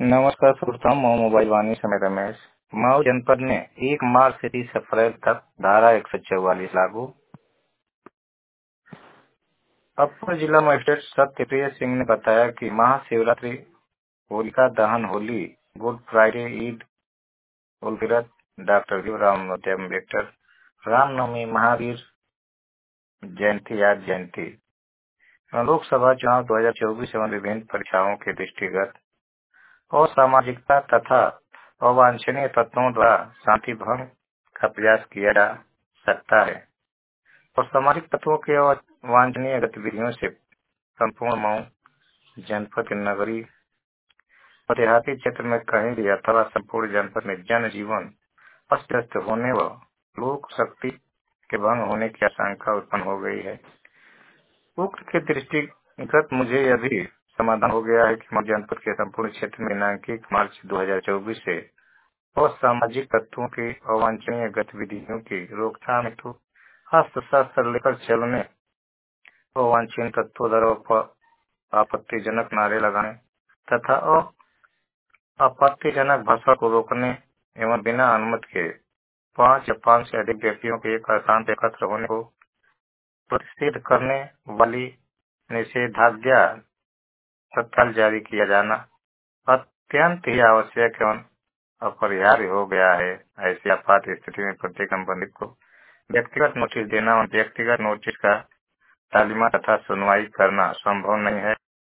नमस्कार श्रोताओं, मैं मोबाइल वाणी समय रमेश। मऊ जनपद में 1 मार्च से 30 अप्रैल तक धारा 144 लागू। अपर जिला मजिस्ट्रेट सत्यप्रिय सिंह ने बताया कि Mahashivratri, Holika Dahan, Holi, Good Friday, Eid ul Fitr, doctor Bhimrao Ambedkar, Ramnavami, Mahavir Jayanti आदि जयंती, लोकसभा चुनाव 2024 एवं विभिन्न परीक्षाओं के दृष्टिगत और सामाजिकता तथा अवांछनीय तत्वों द्वारा शांति भंग का प्रयास किया जा सकता है और सामाजिक तत्वों के अवांछनीय गतिविधियों से संपूर्ण मऊ जनपद के नगरीय और देहाती क्षेत्र में कहीं भी अथवा संपूर्ण जनपद में जनजीवन अस्त व्यस्त होने व लोक शक्ति के भंग होने की आशंका उत्पन्न हो गई है। उक्त के दृष्टिगत मुझे यह भी समाधान हो गया है कि मऊ जनपद के संपूर्ण क्षेत्र में दिनांक 1 मार्च 2024 से और सामाजिक तत्वों की अवांछनीय गतिविधियों की रोकथाम हेतु अस्त्र शस्त्र लेकर चलने, अवांछनीय तत्वों द्वारा आपत्तिजनक नारे लगाने तथा आपत्तिजनक भाषा को रोकने एवं बिना अनुमति के 5 या 5 से अधिक व्यक्तियों के एक स्थान पर एकत्र होने को प्रतिषेध करने वाली निषेधाज्ञा तत्काल जारी किया जाना अत्यंत ही आवश्यक एवं अपरिहार्य हो गया है। ऐसी आपात स्थिति में प्रत्येक संबंधित को व्यक्तिगत नोटिस देना और व्यक्तिगत नोटिस का तालीमा तथा सुनवाई करना संभव नहीं है।